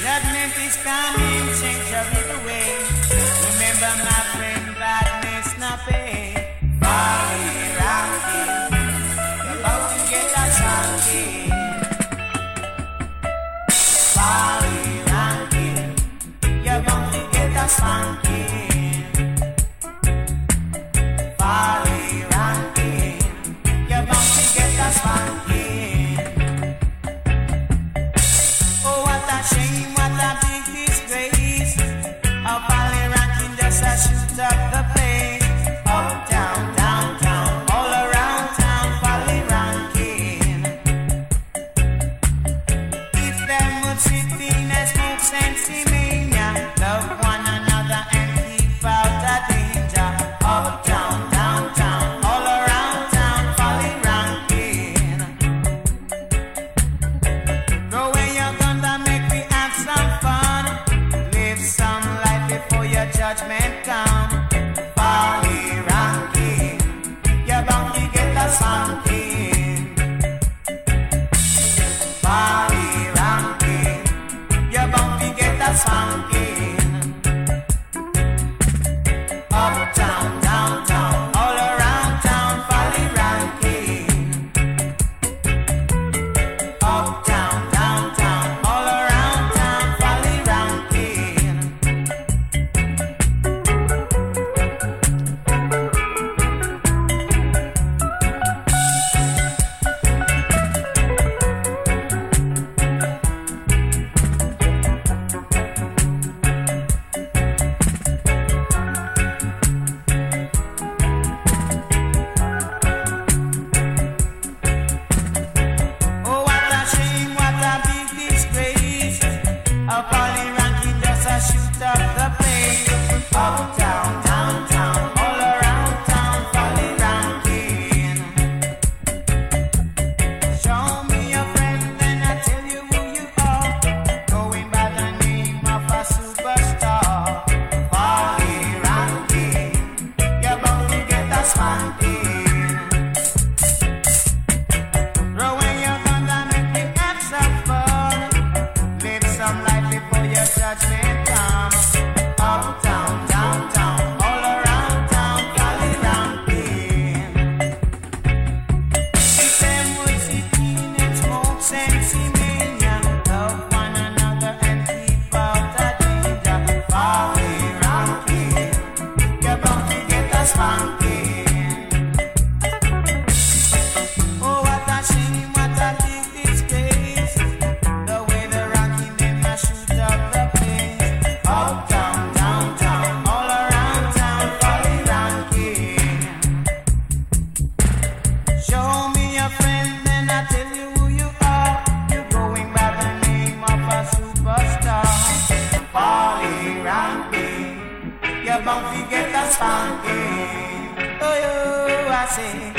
Judgment is coming, change your evil way. Remember my friend, badness not pay. Folly ranking, you're about to get a shanking. Folly ranking, you're about to get a spanking. Folly ranking, you're about to get a spanking. Oh, what a shame, what a big disgrace. Our folly ranking just a shoot up the place. Uptown, downtown, all around town, folly ranking. If them would sit in a smoke sensey mania, love one another and keep out of danger. Uptown, downtown, all around town, folly ranking. Throw away your gun to make me have some fun. Live some life before your judgment come. Folly ranking, you're bound to get a something. Folly ranking, you're bound to get a something. Uptown, downtown, all around town, folly ranking. Uptown, downtown, all around town, folly ranking. Oh, what a shame, what a big disgrace. Our folly ranking just a shoot up the place. Uptown, downtown, all around town, folly ranking. Show me your friend, then I tell you who you are. Going by the name of a superstar. Folly ranking, you're bound to get a spanking. Throw away your guns and make me have some fun. Live some life before your judgment come. Uptown, downtown, all around town, folly ranking. If them would sit in and smoke sensey mania, love one another and keep out of danger. Folly ranking, you're bound to get a spanking. Oh, what a shame, what a big disgrace. The way the ranking them a shoot up the place. Uptown, downtown, all around town, folly ranking. Show me your friend, then I tell you who you are. You're going by the name of a superstar. Folly ranking, you're bound to get a spanking. Oh, I say.